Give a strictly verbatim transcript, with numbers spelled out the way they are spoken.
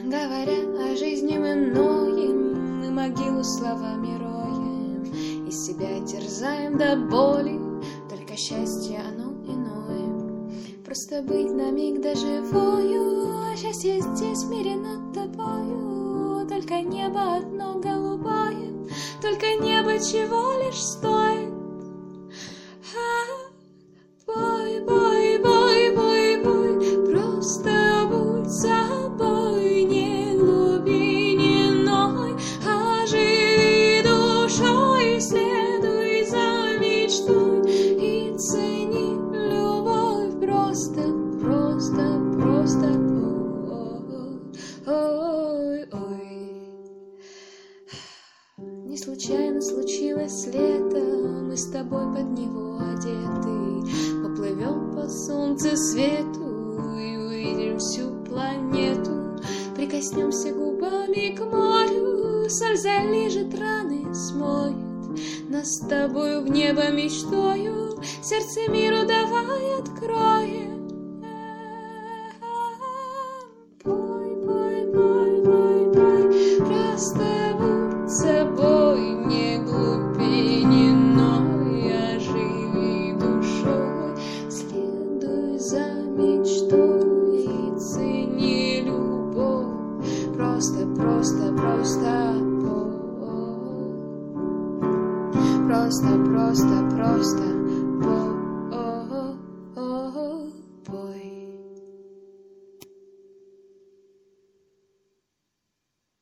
Говоря о жизни мы ноем, мы могилу словами роем, и себя терзаем до боли, только счастье оно иное. Просто быть на миг доживою, а счастье здесь в мире над тобою. Только небо одно голубое, только небо чего лишь стоит. А, бой, бой, бой, бой, бой, просто будь собой, не глупи, не ной, а живи душой, следуй за мечтой и цени любовь. Просто, просто, просто, ой, ой. Не случайно случилось лето, мы с тобой под него одеты, поплывем по солнцу свету и увидим всю планету. Прикоснемся губами к морю, соль залижет раны, смоет нас с тобою в небо мечтою, сердце миру давай откроем. Пой, пой, пой, пой, пой, просто будь собой, не глупи, не ной, а живи душой, следуй за мечтой и цени любовь. Просто, просто, просто, просто, просто, просто, просто.